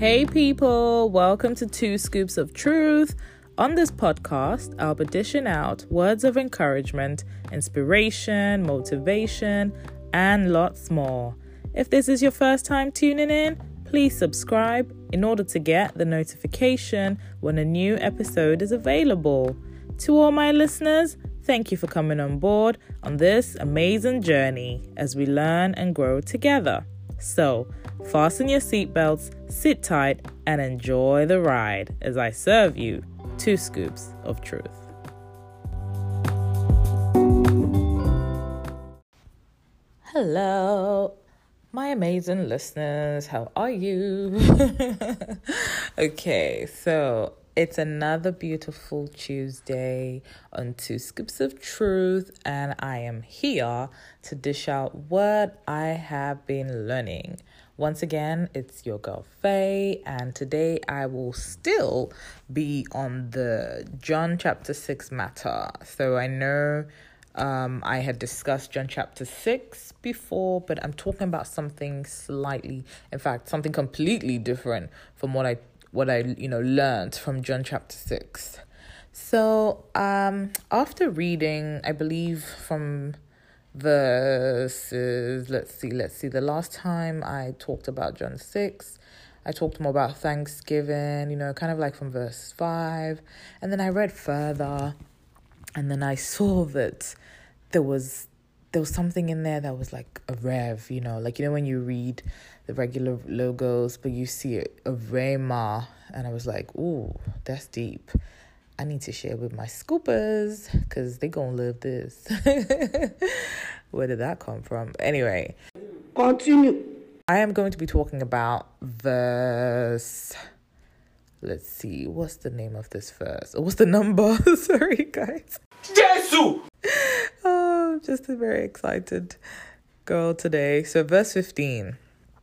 Hey people, welcome to Two Scoops of Truth. On this podcast, I'll be dishing out words of encouragement, inspiration, motivation, and lots more. If this is your first time tuning in, please subscribe in order to get the notification when a new episode is available. To all my listeners, thank you for coming on board on this amazing journey as we learn and grow together. So, fasten your seatbelts, sit tight, and enjoy the ride as I serve you two scoops of truth. Hello, my amazing listeners. How are you? Okay, so it's another beautiful Tuesday on Two Scoops of Truth, and I am here to dish out what I have been learning. Once again, it's your girl Faye, and today I will still be on the John chapter 6 matter. So I know I had discussed John chapter 6 before, but I'm talking about something slightly, in fact, something completely different from what I learned from John chapter 6. So after reading, I believe from verses, let's see, the last time I talked about John 6, I talked more about Thanksgiving, kind of like from verse 5, and then I read further, and then I saw that there was something in there that was like a rev, when you read the regular logos, but you see a rhema, and I was like, ooh, that's deep. I need to share with my scoopers because they gonna live this. Where did that come from? Anyway, continue. I am going to be talking about verse. Let's see, what's the name of this verse? What's the number? Sorry, guys. Jesus! Oh, I'm just a very excited girl today. So verse 15.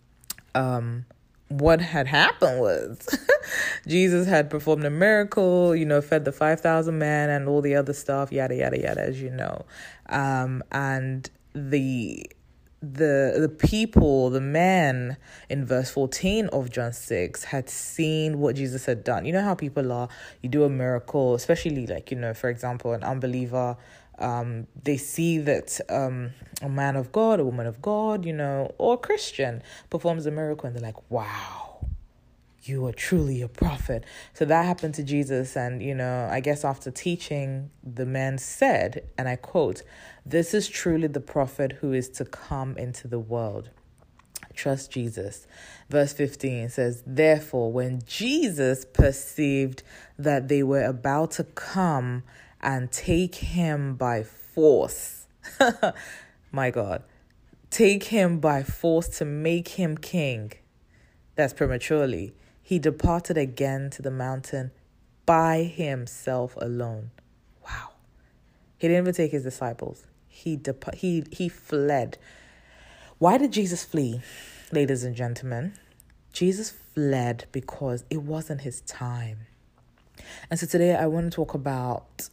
What had happened was Jesus had performed a miracle, fed the 5,000 men and all the other stuff, yada, yada, yada, as you know. And the people, the men in verse 14 of John 6 had seen what Jesus had done. You know how people are, you do a miracle, especially for example, an unbeliever, they see that a man of God, a woman of God, or a Christian performs a miracle and they're like, wow, you are truly a prophet. So that happened to Jesus. And, I guess after teaching, the man said, and I quote, "This is truly the prophet who is to come into the world. Trust Jesus." Verse 15 says, "Therefore, when Jesus perceived that they were about to come and take him by force," my God, take him by force to make him king, that's prematurely, he departed again to the mountain by himself alone. Wow. He didn't even take his disciples. He fled. Why did Jesus flee, ladies and gentlemen? Jesus fled because it wasn't his time. And so today I want to talk about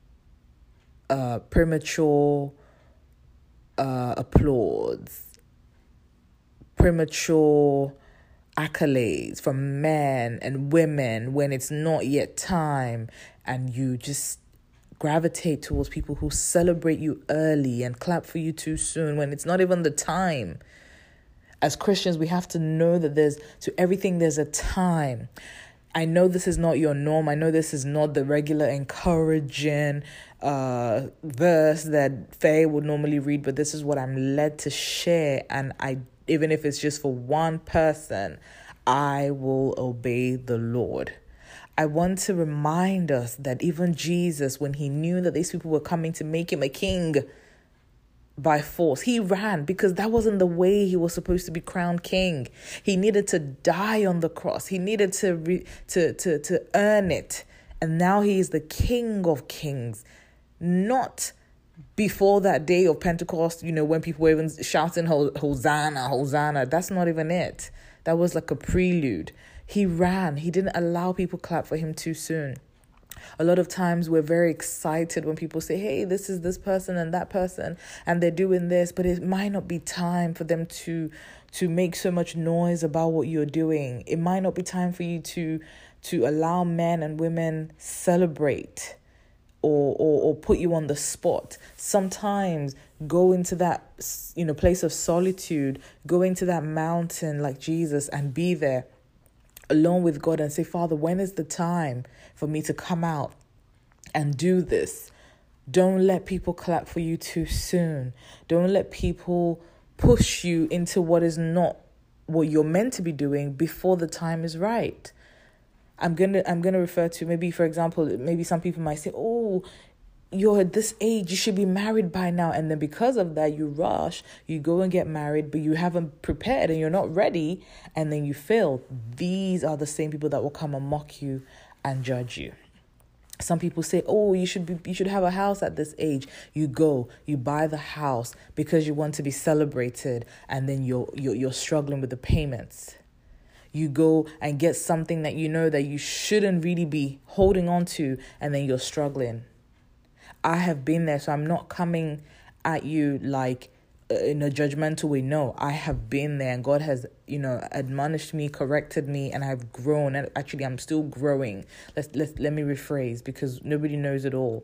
premature applause, premature accolades from men and women when it's not yet time, and you just gravitate towards people who celebrate you early and clap for you too soon when it's not even the time. As Christians, we have to know that to everything there's a time. I know this is not your norm. I know this is not the regular encouraging verse that Faye would normally read, but this is what I'm led to share. And even if it's just for one person, I will obey the Lord. I want to remind us that even Jesus, when he knew that these people were coming to make him a king by force, he ran, because that wasn't the way he was supposed to be crowned king. He needed to die on the cross. He needed to earn it. And now he is the King of Kings. Not before that day of Pentecost, when people were even shouting, Hosanna, Hosanna. That's not even it. That was like a prelude. He ran. He didn't allow people clap for him too soon. A lot of times we're very excited when people say, hey, this is this person and that person, and they're doing this, but it might not be time for them to make so much noise about what you're doing. It might not be time for you to allow men and women celebrate or put you on the spot. Sometimes go into that, place of solitude, go into that mountain like Jesus and be there alone with God and say, Father, when is the time for me to come out and do this? Don't let people clap for you too soon. Don't let people push you into what is not what you're meant to be doing before the time is right. I'm gonna refer to, maybe, for example, maybe some people might say, oh, you're at this age, you should be married by now. And then because of that, you rush, you go and get married, but you haven't prepared and you're not ready, and then you fail. These are the same people that will come and mock you and judge you. Some people say, oh, you should have a house at this age. You go, you buy the house because you want to be celebrated, and then you're struggling with the payments. You go and get something that you know that you shouldn't really be holding on to, and then you're struggling. I have been there, so I'm not coming at you like in a judgmental way. No, I have been there, and God has, admonished me, corrected me, and I've grown. And actually, I'm still growing. Let me rephrase, because nobody knows it all.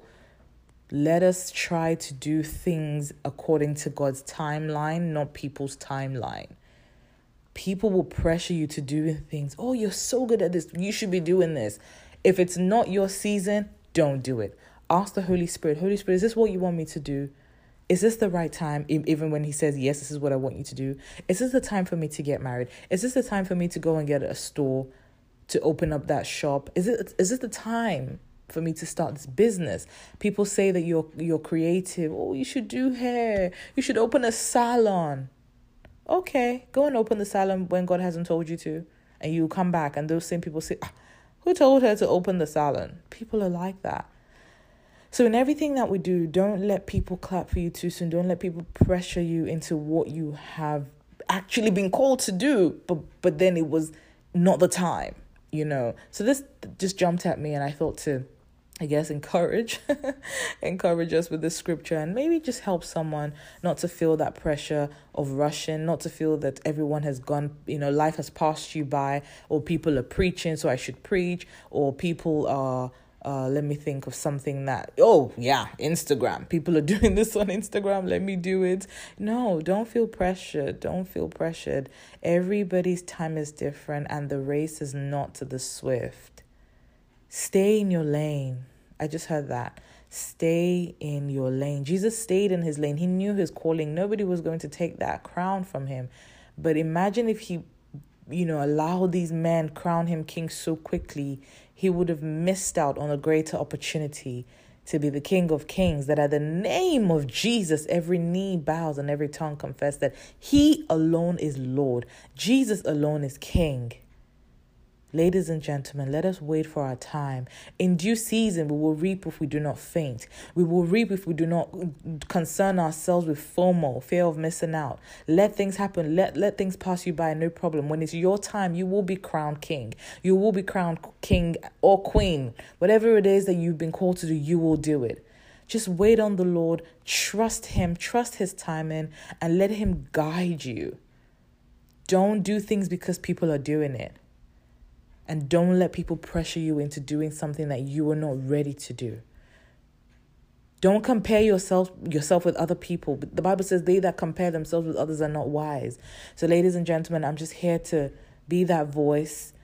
Let us try to do things according to God's timeline, not people's timeline. People will pressure you to do things. Oh, you're so good at this. You should be doing this. If it's not your season, don't do it. Ask the Holy Spirit. Holy Spirit, is this what you want me to do? Is this the right time? Even when he says, yes, this is what I want you to do. Is this the time for me to get married? Is this the time for me to go and get a store, to open up that shop? Is this the time for me to start this business? People say that you're creative. Oh, you should do hair. You should open a salon. Okay, go and open the salon when God hasn't told you to. And you come back and those same people say, who told her to open the salon? People are like that. So in everything that we do, don't let people clap for you too soon. Don't let people pressure you into what you have actually been called to do, but then it was not the time, So this just jumped at me, and I thought to, I guess, encourage us with this scripture, and maybe just help someone not to feel that pressure of rushing, not to feel that everyone has gone, life has passed you by, or people are preaching, so I should preach, or people are, let me think of something that, Instagram. People are doing this on Instagram. Let me do it. No, don't feel pressured. Don't feel pressured. Everybody's time is different, and the race is not to the swift. Stay in your lane. I just heard that. Stay in your lane. Jesus stayed in his lane. He knew his calling. Nobody was going to take that crown from him. But imagine if he, allowed these men crown him king so quickly, he would have missed out on a greater opportunity to be the King of Kings, that at the name of Jesus, every knee bows and every tongue confess that he alone is Lord. Jesus alone is King. Ladies and gentlemen, let us wait for our time. In due season, we will reap if we do not faint. We will reap if we do not concern ourselves with FOMO, fear of missing out. Let things happen. Let things pass you by, no problem. When it's your time, you will be crowned king. You will be crowned king or queen. Whatever it is that you've been called to do, you will do it. Just wait on the Lord. Trust him. Trust his timing, and let him guide you. Don't do things because people are doing it. And don't let people pressure you into doing something that you are not ready to do. Don't compare yourself with other people. The Bible says they that compare themselves with others are not wise. So ladies and gentlemen, I'm just here to be that voice.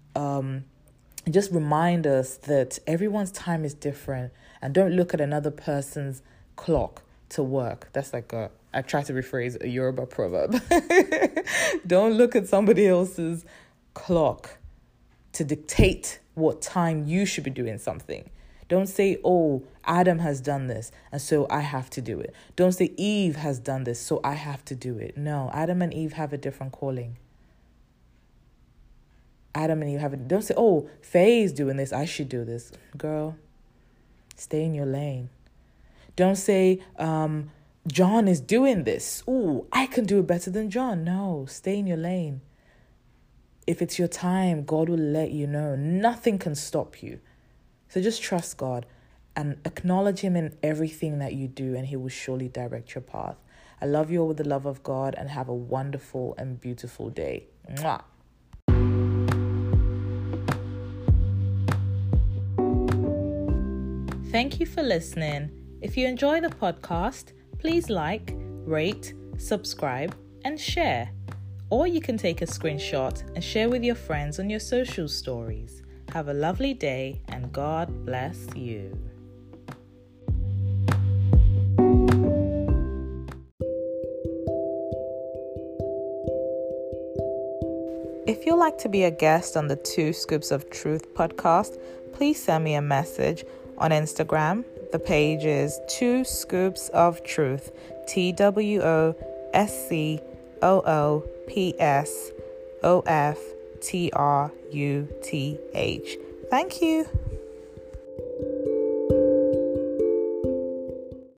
Just remind us that everyone's time is different. And don't look at another person's clock to work. That's like I try to rephrase a Yoruba proverb. Don't look at somebody else's clock to dictate what time you should be doing something. Don't say, oh, Adam has done this, and so I have to do it. Don't say Eve has done this, so I have to do it. No, Adam and Eve have a different calling. Don't say, oh, Faye's doing this, I should do this. Girl, stay in your lane. Don't say, John is doing this. Ooh, I can do it better than John. No, stay in your lane. If it's your time, God will let you know. Nothing can stop you. So just trust God and acknowledge him in everything that you do, and he will surely direct your path. I love you all with the love of God, and have a wonderful and beautiful day. Mwah. Thank you for listening. If you enjoy the podcast, please like, rate, subscribe, and share. Or you can take a screenshot and share with your friends on your social stories. Have a lovely day, and God bless you. If you'd like to be a guest on the 2 Scoops of Truth podcast, please send me a message on Instagram. The page is 2 Scoops of Truth, TWOSCOOPSOFTRUTH. Thank you.